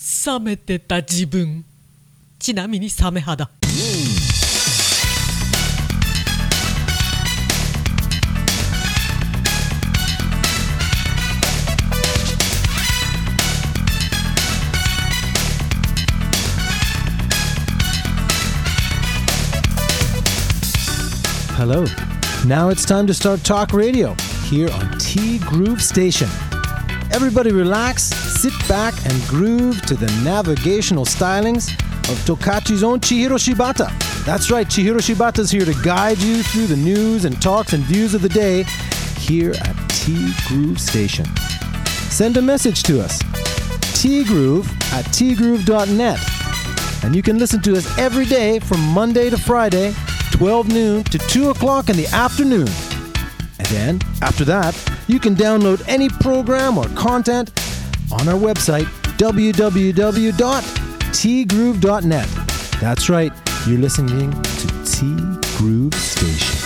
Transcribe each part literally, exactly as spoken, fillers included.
冷めてた自分、ちなみにサメ肌。 Hello. Now it's time to start talk radio here on T Groove Station. Everybody relax, sit back and groove to the navigational stylings of Tokachi's own Chihiro Shibata. That's right, Chihiro Shibata's here to guide you through the news and talks and views of the day here at T Groove Station. Send a message to us, tgroove at tgroove dot net. And you can listen to us every day from Monday to Friday, twelve noon to two o'clock in the afternoon. And then, after that, you can download any program or content on our website, w w w dot t groove dot net. That's right, you're listening to T Groove Station.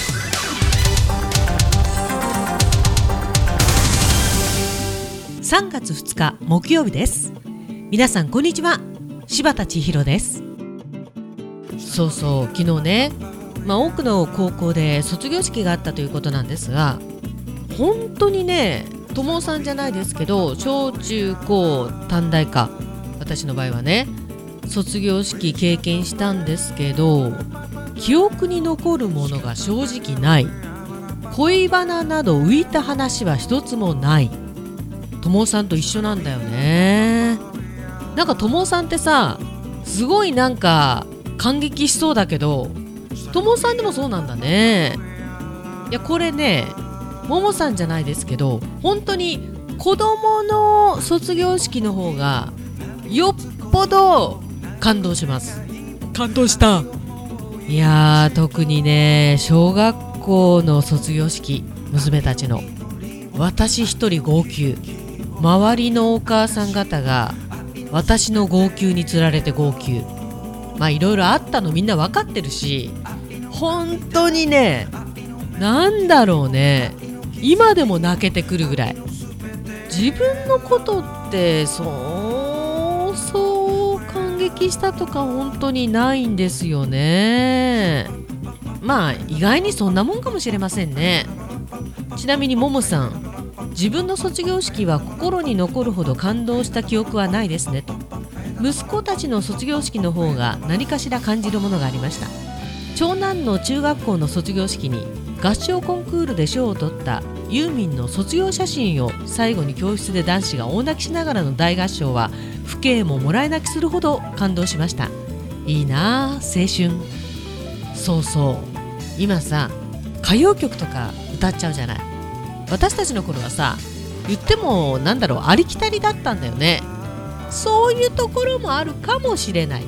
さんがつふつか木曜日です。皆さんこんにちは、柴田千尋です。そうそう、昨日ね、まあ、多くの高校で卒業式があったということなんですが、本当にね、友さんじゃないですけど、小中高短大か、私の場合はね、卒業式経験したんですけど、記憶に残るものが正直ない。恋バナなど浮いた話は一つもない。友さんと一緒なんだよね。なんか友さんってさ、すごいなんか感激しそうだけど、友さんでもそうなんだね。いや、これね、ももさんじゃないですけど、本当に子供の卒業式の方がよっぽど感動します。感動した。いやー、特にね、小学校の卒業式、娘たちの、私一人号泣、周りのお母さん方が私の号泣につられて号泣。まあいろいろあったのみんな分かってるし、本当にね、なんだろうね、今でも泣けてくるぐらい。自分のことってそうそう感激したとか本当にないんですよね。まあ意外にそんなもんかもしれませんね。ちなみにももさん、自分の卒業式は心に残るほど感動した記憶はないですねと。息子たちの卒業式の方が何かしら感じるものがありました。長男の中学校の卒業式に合唱コンクールで賞を取ったユーミンの卒業写真を最後に教室で男子が大泣きしながらの大合唱は父兄ももらい泣きするほど感動しました。いいなあ、青春。そうそう、今さ歌謡曲とか歌っちゃうじゃない。私たちの頃はさ、言ってもなんだろう、ありきたりだったんだよね。そういうところもあるかもしれない。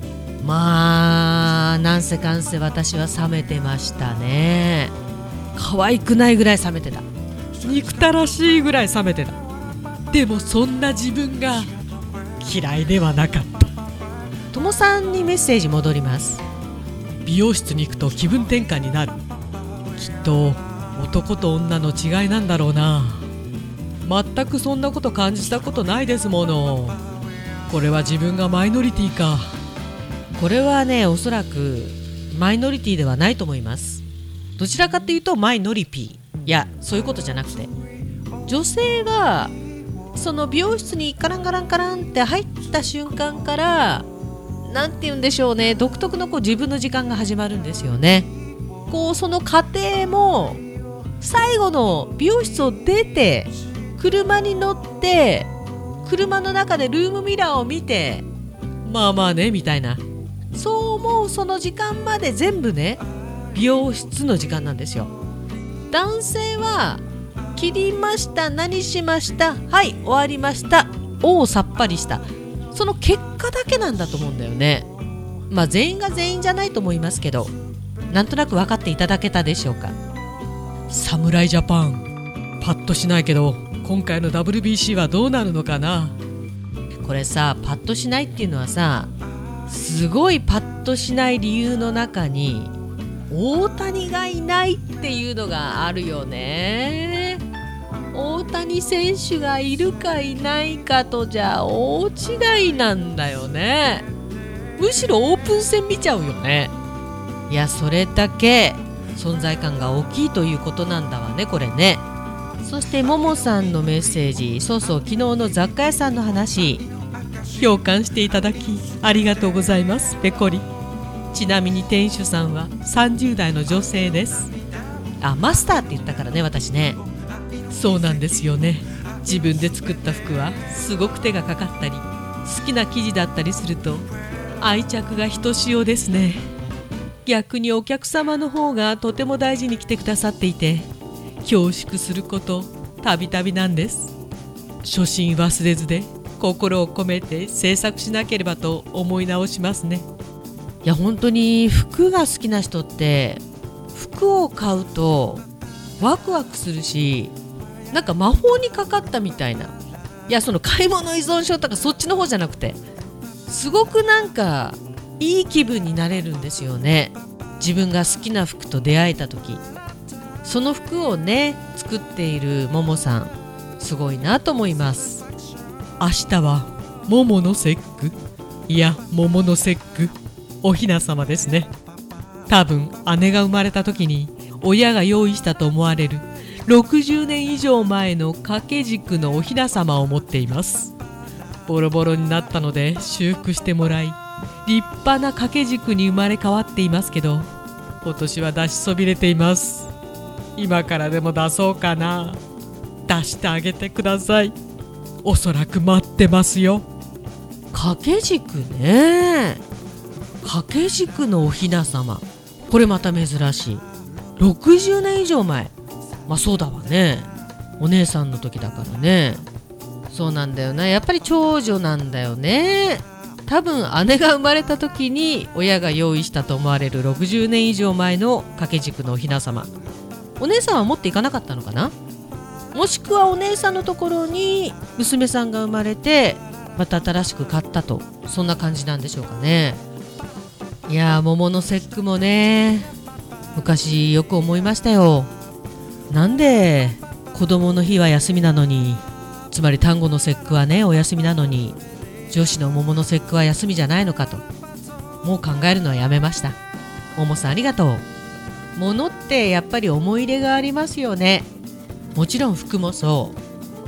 まあなんせかんせ私は冷めてましたね。可愛くないぐらい冷めてた。憎たらしいぐらい冷めてた。でもそんな自分が嫌いではなかった。友さんにメッセージ戻ります。美容室に行くと気分転換になる。きっと男と女の違いなんだろうな。全くそんなこと感じたことないですもの。これは自分がマイノリティか。これはね、おそらくマイノリティではないと思います。どちらかというとマイノリピー、いやそういうことじゃなくて、女性がその美容室にカランカランカランって入った瞬間から、なんて言うんでしょうね、独特のこう自分の時間が始まるんですよね。こうその過程も最後の美容室を出て車に乗って車の中でルームミラーを見て、まあまあねみたいな、そう思うその時間まで全部ね、美容室の時間なんですよ。男性は切りました、何しました、はい終わりました、おおさっぱりした、その結果だけなんだと思うんだよね。まあ全員が全員じゃないと思いますけど、なんとなく分かっていただけたでしょうか。侍ジャパンパッとしないけど、今回の ダブリュービーシー はどうなるのかな。これさ、パッとしないっていうのはさ、すごいパッとしない理由の中に大谷がいないっていうのがあるよね。 大谷選手がいるかいないかとじゃ大違いなんだよね。むしろオープン戦見ちゃうよね。いや、それだけ存在感が大きいということなんだわね、これね。そしてももさんのメッセージ、そうそう、昨日の雑貨屋さんの話、共感していただきありがとうございます、ペコリ。ちなみに店主さんはさんじゅう代の女性です。あ、マスターって言ったからね、私ね。そうなんですよね。自分で作った服はすごく手がかかったり、好きな生地だったりすると愛着がひとしおですね。逆にお客様の方がとても大事に来てくださっていて、恐縮することたびたびなんです。初心忘れずで心を込めて制作しなければと思い直しますね。いや、本当に服が好きな人って服を買うとワクワクするし、なんか魔法にかかったみたいな。いや、その買い物依存症とかそっちの方じゃなくて、すごくなんかいい気分になれるんですよね。自分が好きな服と出会えた時、その服をね作っているももさん、すごいなと思います。明日は桃の節句、いや桃の節句、お雛様ですね。多分姉が生まれた時に親が用意したと思われるろくじゅうねん以上前の掛け軸のお雛様を持っています。ボロボロになったので修復してもらい、立派な掛け軸に生まれ変わっていますけど、今年は出しそびれています。今からでも出そうかな。出してあげてください。おそらく待ってますよ。掛け軸ね。掛け軸のお雛様、これまた珍しい。ろくじゅうねん以上前。まあそうだわね、お姉さんの時だからね。そうなんだよな、やっぱり長女なんだよね。多分姉が生まれた時に親が用意したと思われるろくじゅうねん以上前の掛け軸のお雛様、お姉さんは持っていかなかったのかな。もしくはお姉さんのところに娘さんが生まれてまた新しく買ったと、そんな感じなんでしょうかね。いやー、桃の節句もね、昔よく思いましたよ。なんで子供の日は休みなのに、つまり端午の節句はねお休みなのに、女子の桃の節句は休みじゃないのかと、もう考えるのはやめました。桃さんありがとう。物ってやっぱり思い入れがありますよね。もちろん服もそう、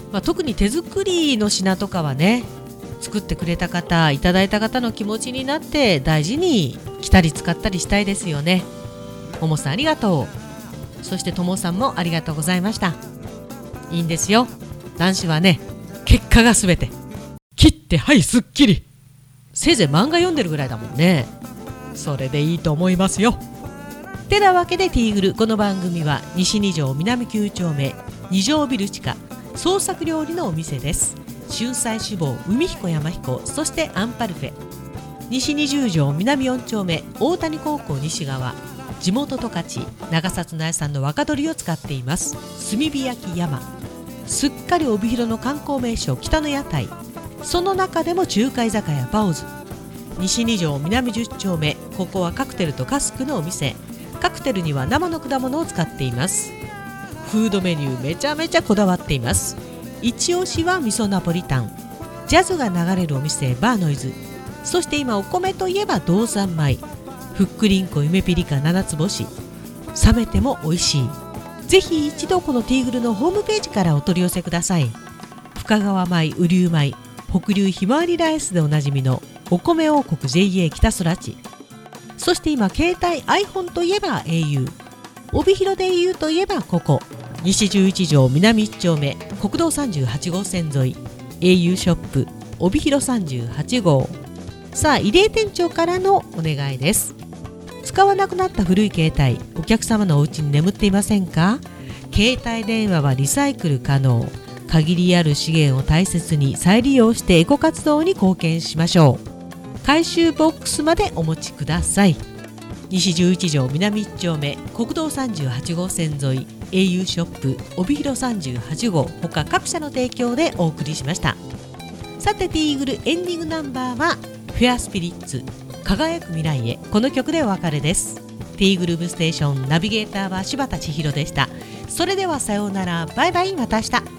まあ、特に手作りの品とかはね、作ってくれた方、いただいた方の気持ちになって大事に着たり使ったりしたいですよね。桃さんありがとう。そしてともさんもありがとうございました。いいんですよ、男子はね、結果がすべて。切ってはいすっきり、せいぜい漫画読んでるぐらいだもんね。それでいいと思いますよ。てなわけでティーグル、この番組は西二条南きゅう丁目二条ビル地下創作料理のお店です。春菜志望海彦山彦、そしてアンパルフェ。西二十条南四丁目大谷高校西側、地元十勝長札苗さんの若鶏を使っています。炭火焼き山、すっかり帯広の観光名所北の屋台、その中でも中華居酒屋パオズ。西二条南十丁目、ここはカクテルとカスクのお店。カクテルには生の果物を使っています。フードメニューめちゃめちゃこだわっています。一押しは味噌ナポリタン、ジャズが流れるお店バーノイズ。そして今お米といえば道産米、ふっくりんこ夢ピリカ七つ星、冷めても美味しい。ぜひ一度このティーグルのホームページからお取り寄せください。深川米、雨竜米、北流ひまわりライスでおなじみのお米王国 ジェイエー 北空地。そして今携帯 iPhone といえば エーユー、 帯広で エーユー といえばここ西十一条南一丁目国道さんじゅうはち号線沿い エーユー ショップ帯広さんじゅうはち号。さあ入江店長からのお願いです。使わなくなった古い携帯、お客様のお家に眠っていませんか？携帯電話はリサイクル可能。限りある資源を大切に再利用してエコ活動に貢献しましょう。回収ボックスまでお持ちください。西十一条南一丁目国道さんじゅうはち号線沿い エーユー ショップ帯広さんじゅうはち号他各社の提供でお送りしました。さてティーグルエンディングナンバーはフェアスピリッツ輝く未来へ、この曲でお別れです。ティーグルーブステーションナビゲーターは柴田千尋でした。それではさようなら、バイバイ、また明日。